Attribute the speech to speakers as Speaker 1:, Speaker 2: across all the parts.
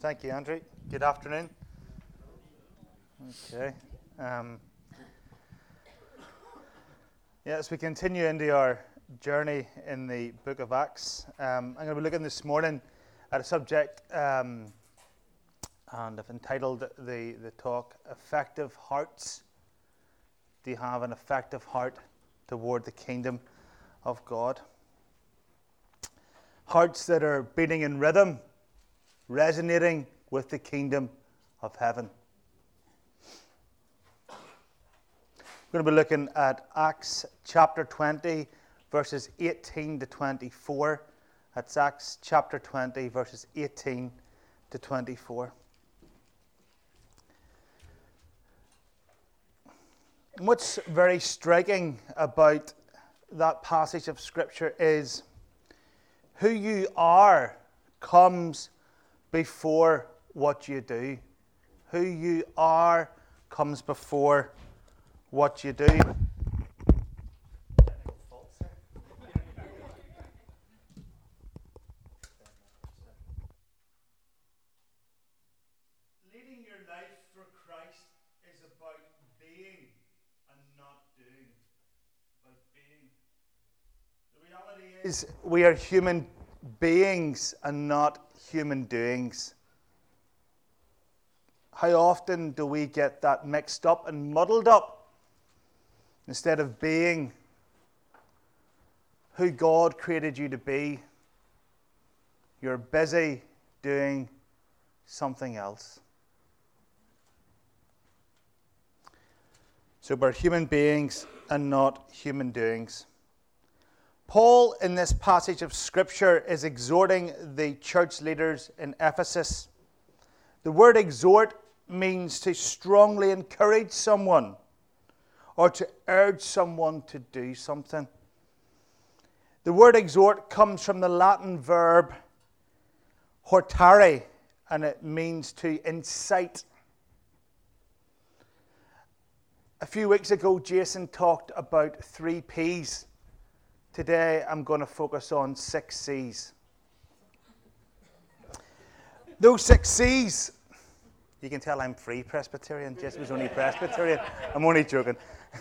Speaker 1: Thank you, Andrew. Good afternoon. Okay. As we continue into our journey in the book of Acts, I'm going to be looking this morning at a subject, and I've entitled the talk, Effective Hearts. Do you have an effective heart toward the kingdom of God? Hearts that are beating in rhythm, resonating with the kingdom of heaven. We're going to be looking at Acts chapter 20, verses 18 to 24. That's Acts chapter 20, verses 18 to 24. And what's very striking about that passage of Scripture is who you are comes before what you do. Who you are comes before what you do. Leading your life for Christ is about being and not doing. About being. The reality is we are human beings and not human doings. How often do we get that mixed up and muddled up? Instead of being who God created you to be, you're busy doing something else. So we're human beings and not human doings. Paul, in this passage of Scripture, is exhorting the church leaders in Ephesus. The word exhort means to strongly encourage someone or to urge someone to do something. The word exhort comes from the Latin verb hortare, and it means to incite. A few weeks ago, Jason talked about 3 P's. Today, I'm going to focus on 6 C's. Those 6 C's, you can tell I'm free Presbyterian. Jason was only Presbyterian. I'm only joking.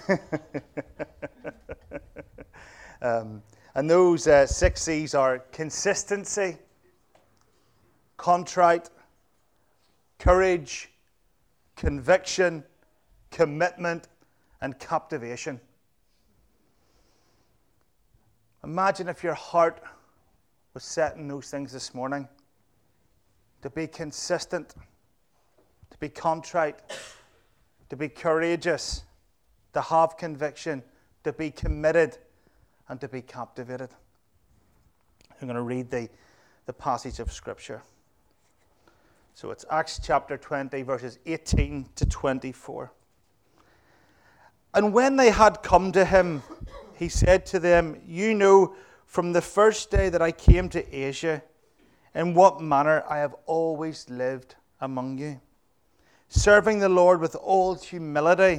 Speaker 1: And those 6 C's are consistency, contrite, courage, conviction, commitment, and captivation. Imagine if your heart was set in those things this morning. To be consistent, to be contrite, to be courageous, to have conviction, to be committed, and to be captivated. I'm going to read the passage of Scripture. So it's Acts chapter 20, verses 18 to 24. And when they had come to him, he said to them, "You know from the first day that I came to Asia, in what manner I have always lived among you, serving the Lord with all humility,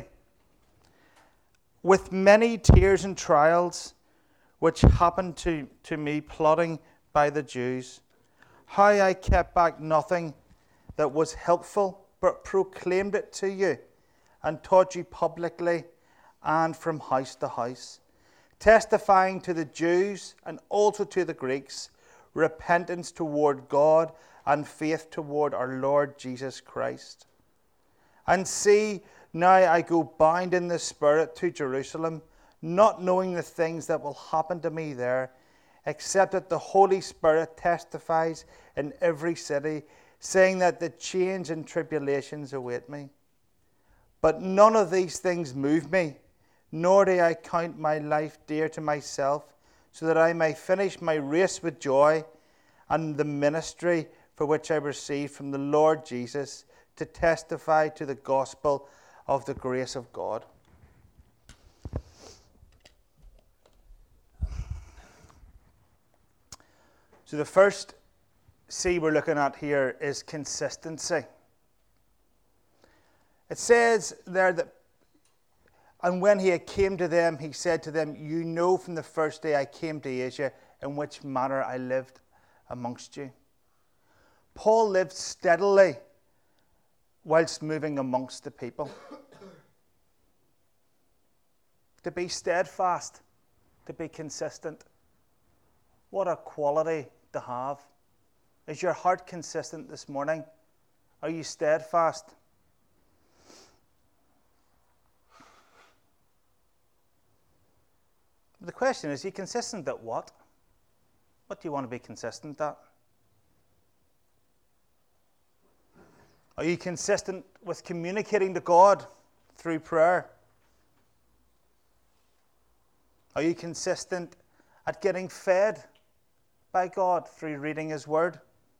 Speaker 1: with many tears and trials, which happened to me plotting by the Jews, how I kept back nothing that was helpful, but proclaimed it to you, and taught you publicly and from house to house, testifying to the Jews and also to the Greeks, repentance toward God and faith toward our Lord Jesus Christ. And see, now I go bound in the Spirit to Jerusalem, not knowing the things that will happen to me there, except that the Holy Spirit testifies in every city, saying that the change and tribulations await me. But none of these things move me, nor do I count my life dear to myself, so that I may finish my race with joy and the ministry for which I received from the Lord Jesus, to testify to the gospel of the grace of God." So the first C we're looking at here is consistency. It says there that, and when he came to them, he said to them, "You know from the first day I came to Asia, in which manner I lived amongst you." Paul lived steadily whilst moving amongst the people. To be steadfast, to be consistent. What a quality to have. Is your heart consistent this morning? Are you steadfast? The question is, are you consistent at what? What do you want to be consistent at? Are you consistent with communicating to God through prayer? Are you consistent at getting fed by God through reading His Word?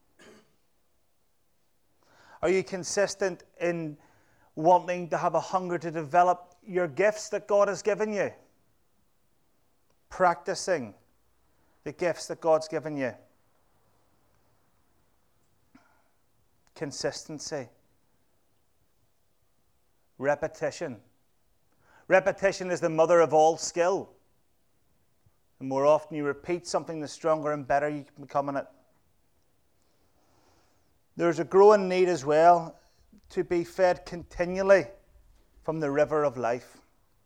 Speaker 1: Are you consistent in wanting to have a hunger to develop your gifts that God has given you? Practicing the gifts that God's given you. Consistency. Repetition. Repetition is the mother of all skill. The more often you repeat something, the stronger and better you can become in it. There's a growing need as well to be fed continually from the river of life.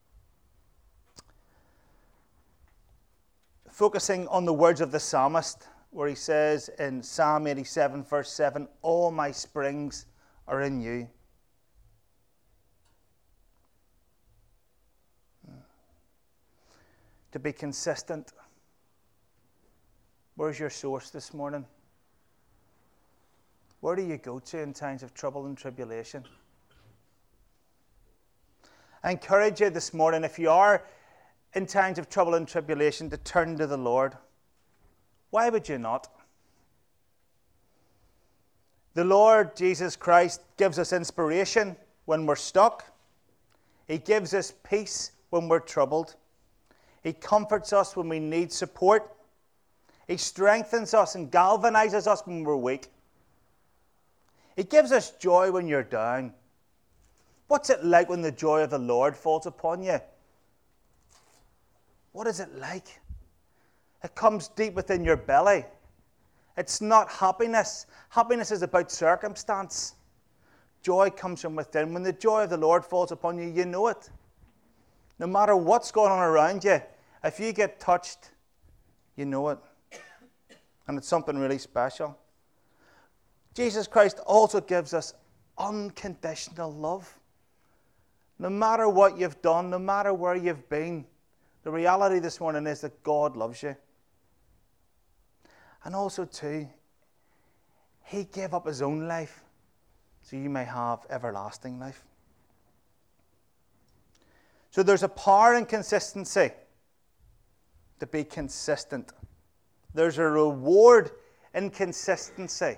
Speaker 1: Focusing on the words of the psalmist, where he says in Psalm 87, verse 7, "All my springs are in you." To be consistent. Where's your source this morning? Where do you go to in times of trouble and tribulation? I encourage you this morning, if you are in times of trouble and tribulation, to turn to the Lord. Why would you not? The Lord Jesus Christ gives us inspiration when we're stuck. He gives us peace when we're troubled. He comforts us when we need support. He strengthens us and galvanizes us when we're weak. He gives us joy when you're down. What's it like when the joy of the Lord falls upon you? What is it like? It comes deep within your belly. It's not happiness. Happiness is about circumstance. Joy comes from within. When the joy of the Lord falls upon you, you know it. No matter what's going on around you, if you get touched, you know it. And it's something really special. Jesus Christ also gives us unconditional love. No matter what you've done, no matter where you've been, the reality this morning is that God loves you. And also too, He gave up His own life so you may have everlasting life. So there's a power in consistency. To be consistent. There's a reward in consistency.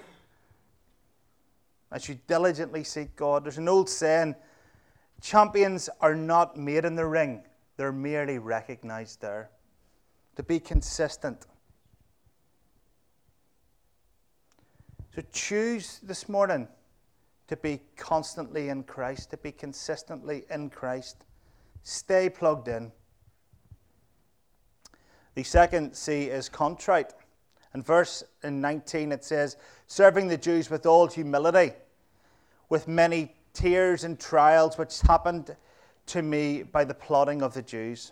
Speaker 1: As you diligently seek God. There's an old saying, champions are not made in the ring. They're merely recognized there. To be consistent. So choose this morning to be constantly in Christ, to be consistently in Christ. Stay plugged in. The second C is contrite. In verse 19 it says, serving the Jews with all humility, with many tears and trials which happened to me by the plotting of the Jews.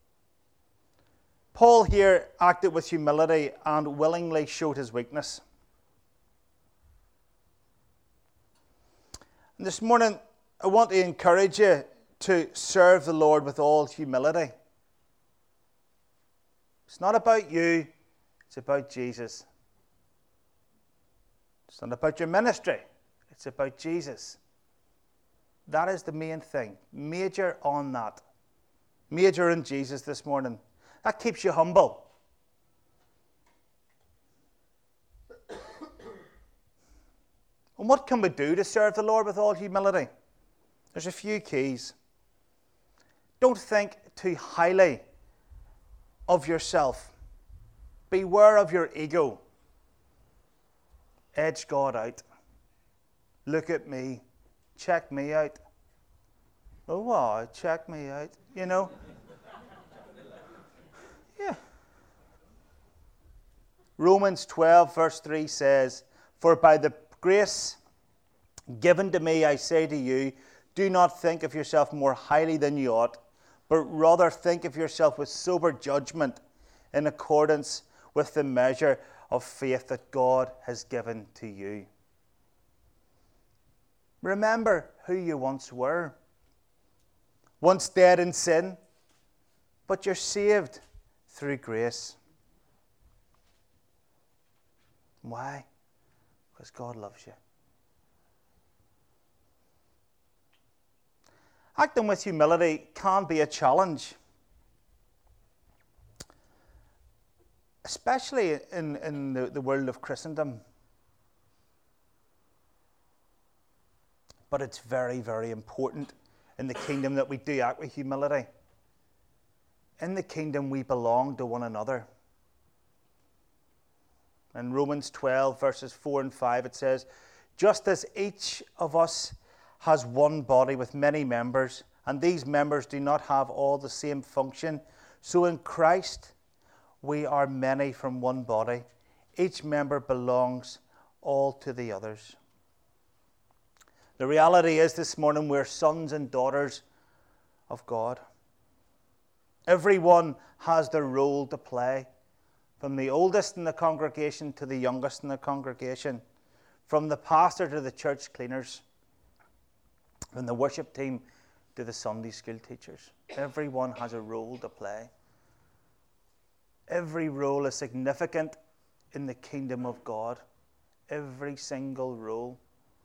Speaker 1: Paul here acted with humility and willingly showed his weakness. And this morning, I want to encourage you to serve the Lord with all humility. It's not about you, it's about Jesus. It's not about your ministry, it's about Jesus. That is the main thing. Major on that. Major in Jesus this morning. That keeps you humble. And what can we do to serve the Lord with all humility? There's a few keys. Don't think too highly of yourself. Beware of your ego. Edge God out. Look at me. Check me out. Oh, wow, check me out. You know? Yeah. Romans 12, verse 3 says, For by the grace given to me, I say to you, do not think of yourself more highly than you ought, but rather think of yourself with sober judgment in accordance with the measure of faith that God has given to you. Remember who you once were. Once dead in sin, but you're saved through grace. Why? Because God loves you. Acting with humility can be a challenge, especially in the world of Christendom. But it's very, very important in the kingdom that we do act with humility. In the kingdom, we belong to one another. In Romans 12, verses 4 and 5, it says, just as each of us has one body with many members, and these members do not have all the same function, so in Christ we are many from one body. Each member belongs all to the others. The reality is this morning we're sons and daughters of God. Everyone has their role to play, from the oldest in the congregation to the youngest in the congregation, from the pastor to the church cleaners, from the worship team to the Sunday school teachers. Everyone has a role to play. Every role is significant in the kingdom of God. Every single role.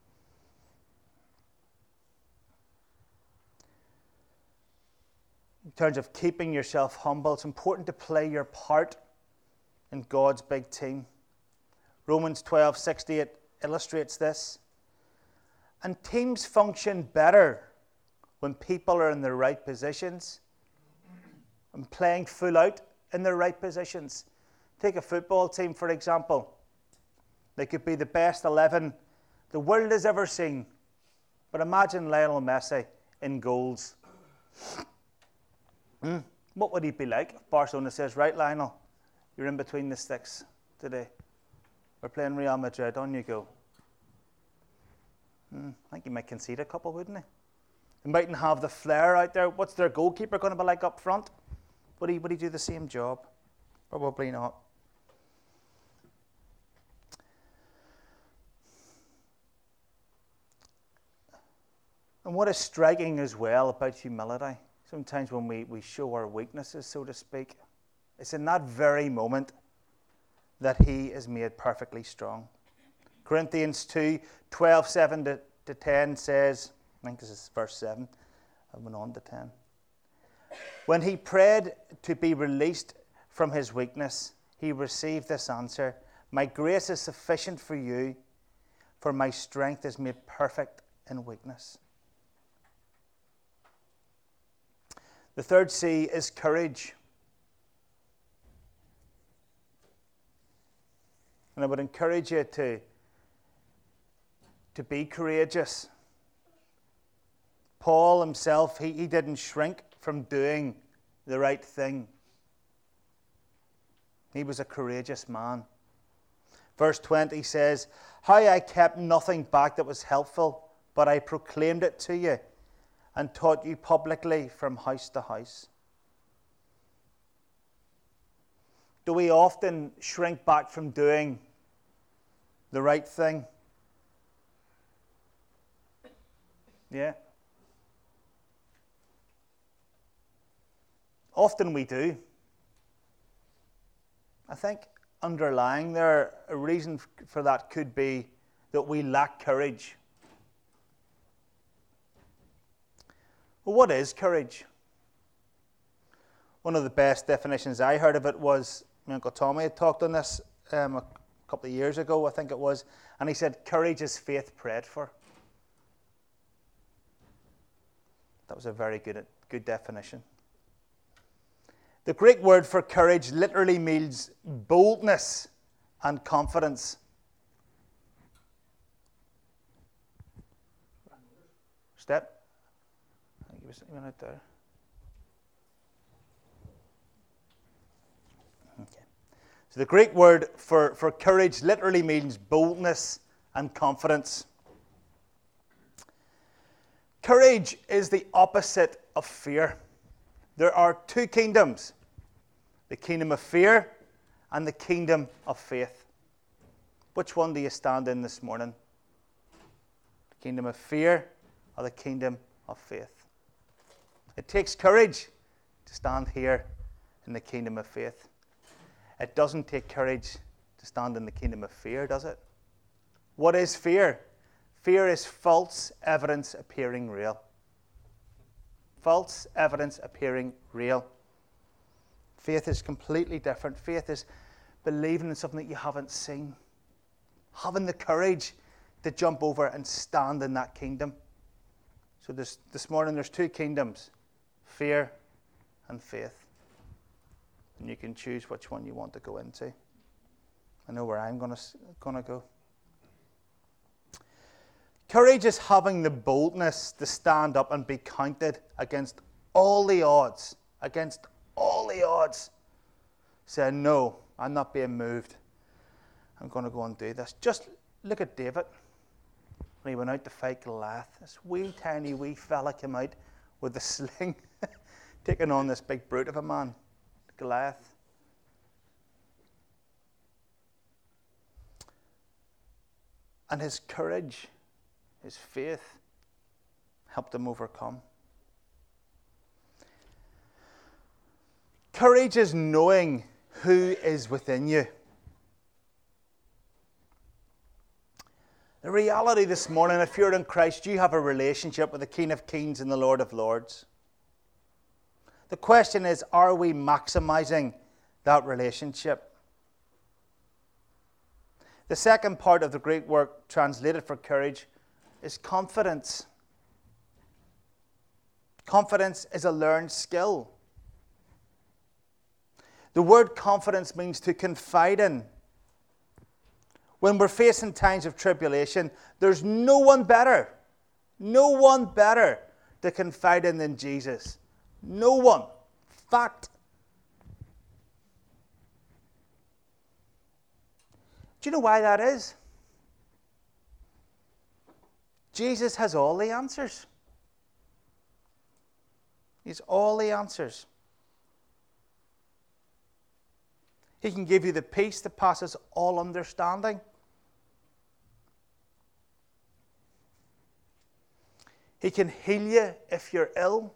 Speaker 1: In terms of keeping yourself humble, it's important to play your part in God's big team. Romans 12:68 illustrates this. And teams function better when people are in the right positions and playing full out in the right positions. Take a football team, for example. They could be the best 11 the world has ever seen. But imagine Lionel Messi in goals. What would he be like if Barcelona says, right, Lionel, you're in between the sticks today. We're playing Real Madrid. On you go. I think he might concede a couple, wouldn't he? He mightn't have the flair out there. What's their goalkeeper going to be like up front? Would he do the same job? Probably not. And what is striking as well about humility, sometimes when we show our weaknesses, so to speak, it's in that very moment that he is made perfectly strong. Corinthians 2:12-7-10 says, I think this is verse 7, I went on to 10. When he prayed to be released from his weakness, he received this answer, my grace is sufficient for you, for my strength is made perfect in weakness. The third C is courage. And I would encourage you to be courageous. Paul himself, he didn't shrink from doing the right thing. He was a courageous man. Verse 20 says, how I kept nothing back that was helpful, but I proclaimed it to you and taught you publicly from house to house. Do we often shrink back from doing the right thing? Yeah. Often we do. I think underlying there, a reason for that could be that we lack courage. Well, what is courage? One of the best definitions I heard of it was, my Uncle Tommy had talked on this a couple of years ago, I think it was, and he said, courage is faith prayed for. That was a very good definition. The Greek word for courage literally means boldness and confidence. Step. I think he went out there. Okay. So the Greek word for courage literally means boldness and confidence. Courage is the opposite of fear. There are two kingdoms, the kingdom of fear and the kingdom of faith. Which one do you stand in this morning? The kingdom of fear or the kingdom of faith? It takes courage to stand here in the kingdom of faith. It doesn't take courage to stand in the kingdom of fear, does it? What is fear? Fear is false evidence appearing real. False evidence appearing real. Faith is completely different. Faith is believing in something that you haven't seen. Having the courage to jump over and stand in that kingdom. So this morning there's two kingdoms, fear and faith. And you can choose which one you want to go into. I know where I'm going to go. Courage is having the boldness to stand up and be counted against all the odds. Against all the odds. Saying, no, I'm not being moved. I'm going to go and do this. Just look at David. When he went out to fight Goliath, this wee fella came out with a sling, taking on this big brute of a man, Goliath. And his courage, his faith, helped him overcome. Courage is knowing who is within you. The reality this morning, if you're in Christ, you have a relationship with the King of Kings and the Lord of Lords. The question is, are we maximizing that relationship? The second part of the Greek word translated for courage is confidence. Confidence is a learned skill. The word confidence means to confide in. When we're facing times of tribulation, there's no one better to confide in than Jesus. No one. Fact. Do you know why that is? Jesus has all the answers. He's all the answers. He can give you the peace that passes all understanding. He can heal you if you're ill.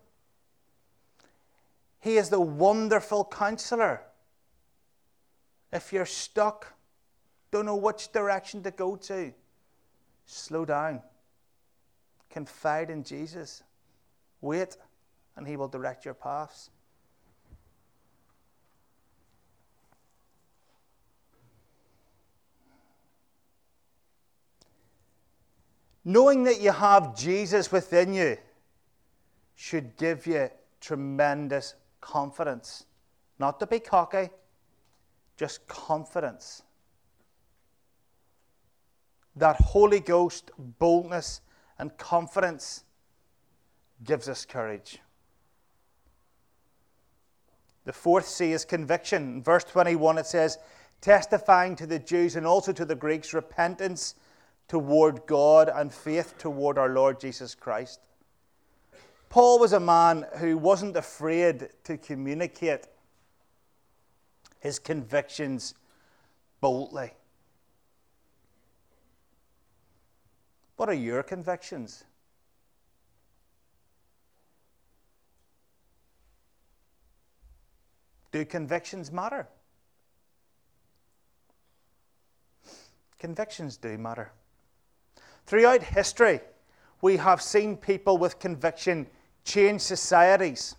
Speaker 1: He is the wonderful counselor. If you're stuck, don't know which direction to go to, slow down. Confide in Jesus. Wait, and He will direct your paths. Knowing that you have Jesus within you should give you tremendous confidence. Not to be cocky, just confidence. That Holy Ghost boldness and confidence gives us courage. The fourth C is conviction. In verse 21 it says, testifying to the Jews and also to the Greeks repentance toward God and faith toward our Lord Jesus Christ. Paul was a man who wasn't afraid to communicate his convictions boldly. What are your convictions? Do convictions matter? Convictions do matter. Throughout history, we have seen people with conviction change societies.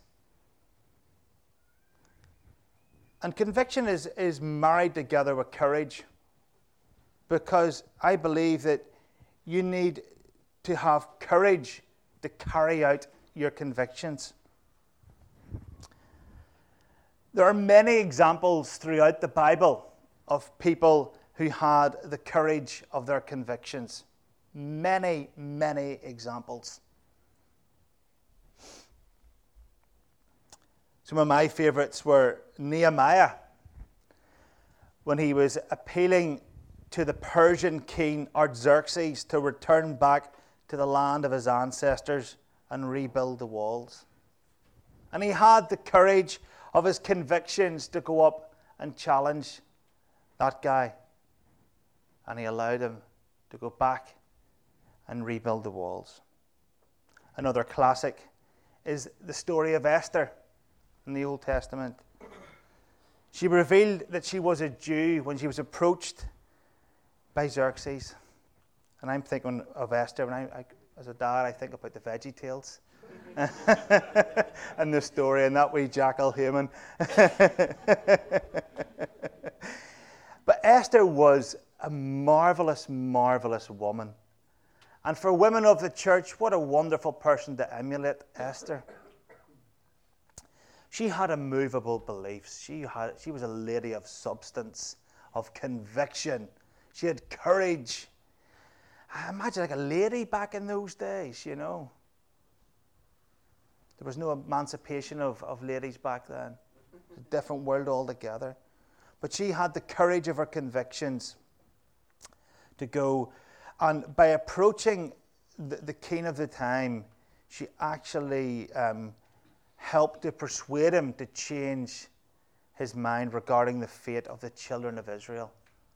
Speaker 1: And conviction is married together with courage, because I believe that you need to have courage to carry out your convictions. There are many examples throughout the Bible of people who had the courage of their convictions. Many, many examples. Some of my favorites were Nehemiah, when he was appealing to the Persian king Artaxerxes to return back to the land of his ancestors and rebuild the walls. And he had the courage of his convictions to go up and challenge that guy. And he allowed him to go back and rebuild the walls. Another classic is the story of Esther in the Old Testament. She revealed that she was a Jew when she was approached by Xerxes. And I'm thinking of Esther, and as a dad, I think about the Veggie Tales and the story and that wee jackal Haman. But Esther was a marvelous, marvelous woman. And for women of the church, what a wonderful person to emulate Esther. She had immovable beliefs. She was a lady of substance, of conviction. She had courage. I imagine like a lady back in those days, you know. There was no emancipation of ladies back then. It was a different world altogether. But she had the courage of her convictions to go. And by approaching the king of the time, she actually helped to persuade him to change his mind regarding the fate of the children of Israel.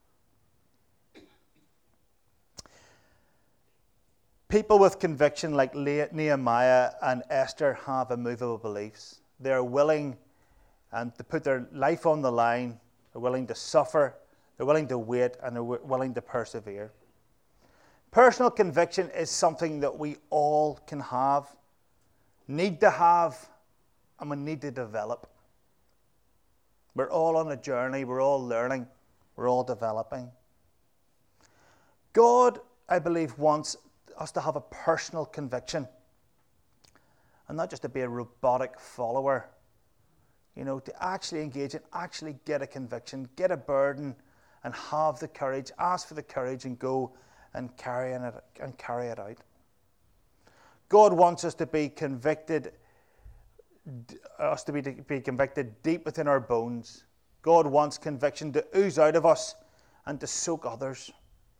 Speaker 1: People with conviction like Nehemiah and Esther have immovable beliefs. They're willing to put their life on the line. They're willing to suffer. They're willing to wait, and they're willing to persevere. Personal conviction is something that we all can have, need to have, and we need to develop. We're all on a journey. We're all learning. We're all developing. God, I believe, wants us to have a personal conviction and not just to be a robotic follower. You know, to actually engage and actually get a conviction, get a burden, and have the courage, ask for the courage, and go and carry it out. God wants us to be convicted, be convicted deep within our bones. God wants conviction to ooze out of us and to soak others.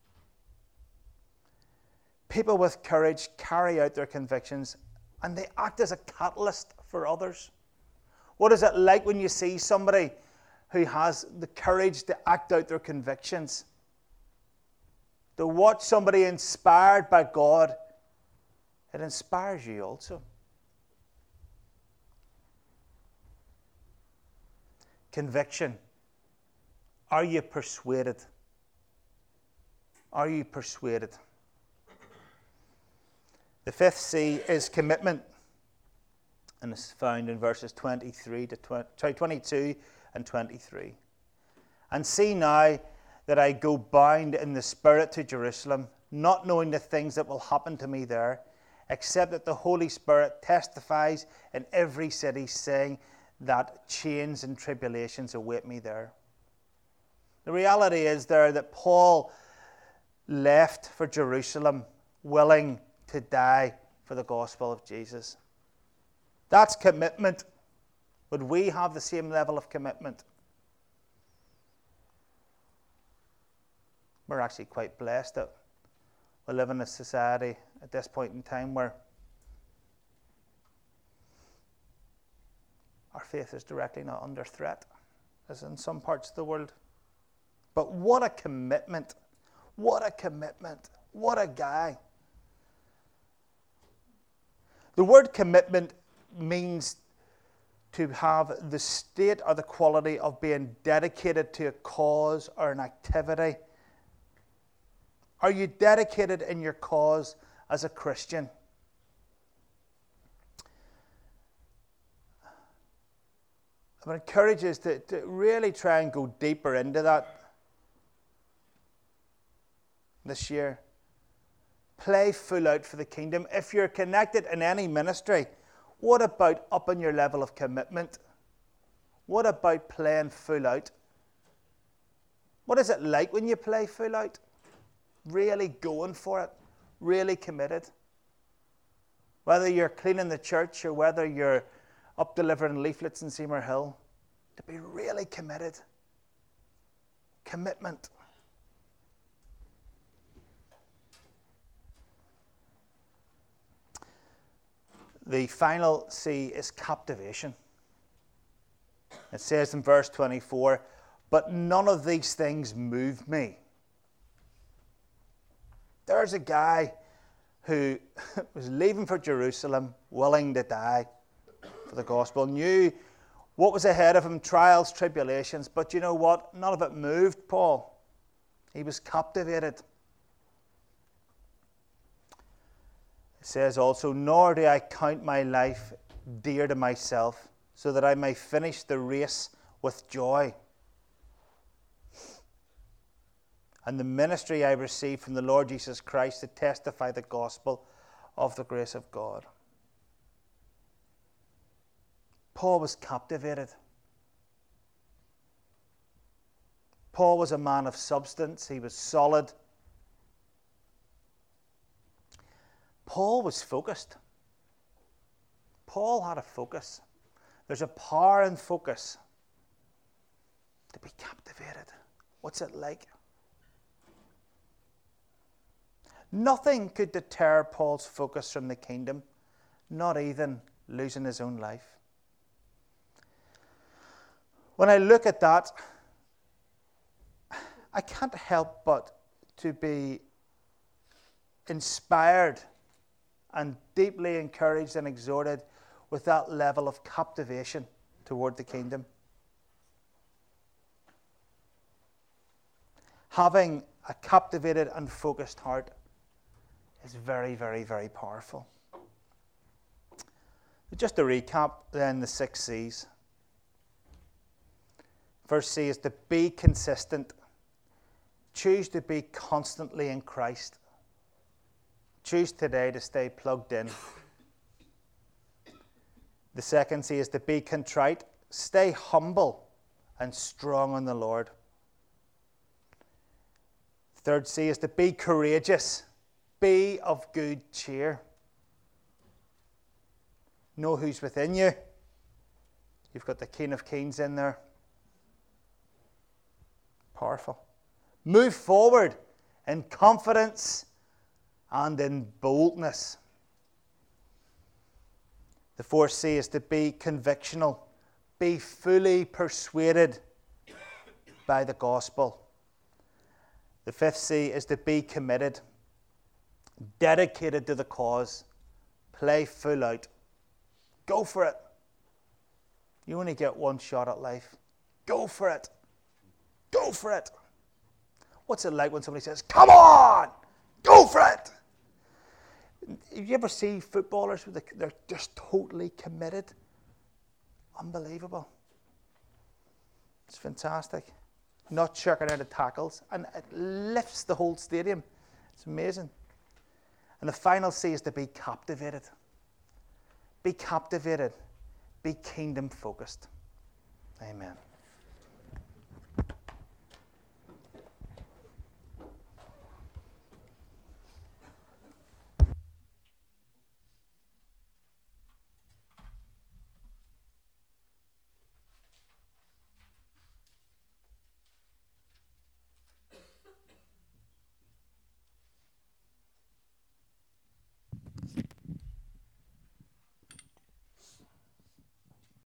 Speaker 1: People with courage carry out their convictions, and they act as a catalyst for others. What is it like when you see somebody who has the courage to act out their convictions? To watch somebody inspired by God, it inspires you also. Conviction. Are you persuaded? Are you persuaded? The fifth C is commitment, and it's found in verses 22 and 23. And see now that I go bound in the Spirit to Jerusalem, not knowing the things that will happen to me there, except that the Holy Spirit testifies in every city, saying that chains and tribulations await me there. The reality is there that Paul left for Jerusalem willing to die for the gospel of Jesus. That's commitment. Would we have the same level of commitment? We're actually quite blessed that we live in a society at this point in time where our faith is directly not under threat, as in some parts of the world. But what a commitment. What a commitment. What a guy. The word commitment means to have the state or the quality of being dedicated to a cause or an activity. Are you dedicated in your cause as a Christian? I would encourage us to really try and go deeper into that this year. Play full out for the kingdom. If you're connected in any ministry, what about upping your level of commitment? What about playing full out? What is it like when you play full out? Really going for it, really committed. Whether you're cleaning the church or whether you're up delivering leaflets in Seymour Hill, to be really committed. Commitment. The final C is captivation. It says in verse 24, but none of these things moved me. There's a guy who was leaving for Jerusalem, willing to die for the gospel, knew what was ahead of him, trials, tribulations, but you know what? None of it moved Paul. He was captivated. It says also, nor do I count my life dear to myself, so that I may finish the race with joy. And the ministry I received from the Lord Jesus Christ to testify the gospel of the grace of God. Paul was captivated. Paul was a man of substance. He was solid. Paul was focused. Paul had a focus. There's a power in focus. To be captivated. What's it like? Nothing could deter Paul's focus from the kingdom, not even losing his own life. When I look at that, I can't help but to be inspired and deeply encouraged and exhorted with that level of captivation toward the kingdom. Having a captivated and focused heart is very, very, very powerful. Just to recap then the 6 C's. First C is to be consistent. Choose to be constantly in Christ. Choose today to stay plugged in. The second C is to be contrite. Stay humble and strong in the Lord. Third C is to be courageous. Be of good cheer. Know who's within you. You've got the King of Kings in there. Powerful. Move forward in confidence and in boldness. The fourth C is to be convictional. Be fully persuaded by the gospel. The fifth C is to be committed. Dedicated to the cause. Play full out. Go for it. You only get one shot at life. Go for it. Go for it. What's it like when somebody says, come on, go for it? You ever see footballers who they're just totally committed? Unbelievable. It's fantastic. Not checking out of tackles. And it lifts the whole stadium. It's amazing. And the final C is to be captivated. Be captivated. Be kingdom focused. Amen.